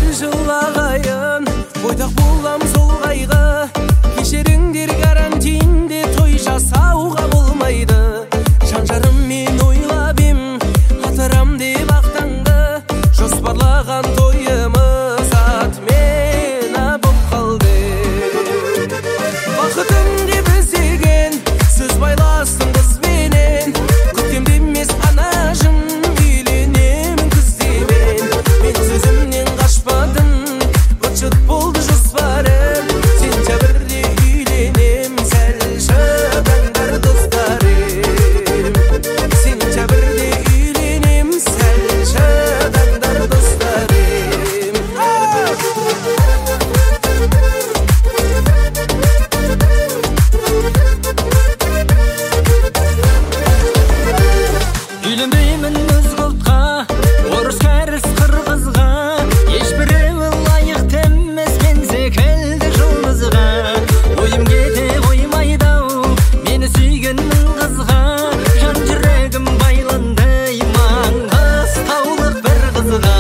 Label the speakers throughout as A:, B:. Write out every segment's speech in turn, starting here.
A: жылағайын, бойдақ болам сол қайғы. Кешіріңдер, карантинде той жасауға болмайды. Жан-жарым мен ойлап ем, атырам деп ақтаңды. Жоспарлаған тойымыз атмена боп қалды. Бақытым деп іздеген сөз байластың қызбенен. Көктемде емес анажым, үйленемін күздемен. Мен сөзімнен қашпадым, быт-шыт болды жоспарым. Сентябрьде үйленем, сәл шыдаңдар достарым. Сентябрьде үйленем, сәл шыдаңдар достарым. Үйленбеймін өз құлтқа, орыс кәріс қырғызға. Ешбіреуі лайықты емес мен секілді жұлдызға. Ойым кете қоймайды-ау мені сүйгенмін қызға. Жан жүрегім байланды маңғыс таулық бір қызға.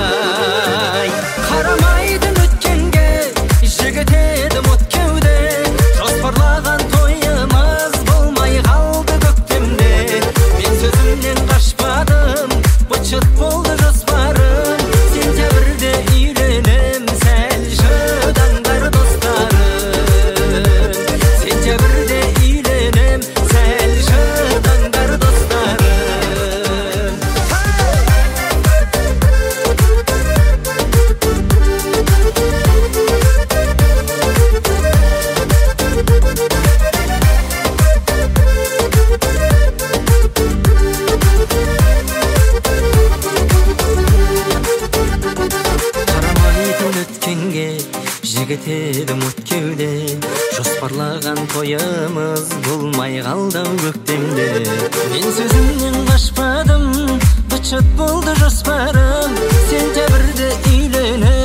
A: Қарамайдың өткенге, жігіт едім от кеуде. Жоспарлаған тойымыз болмай қалды көктемде. Мен сөзімнен қашпадым, быт-шыт болды жоспарым. Сентябрьде үйленем, сәл шыдаңдар достарым. Сентябрьде үйленем, сәл шыдаңдар достарым. Қарамайтын өткенге, жігіт едім от кеуде. Жоспарлаған тойымыз болмай қалды-ау көктемде. Мен сөзімнен қашпадым, быт-шыт болды жоспарым. Сентябрьде үйленем,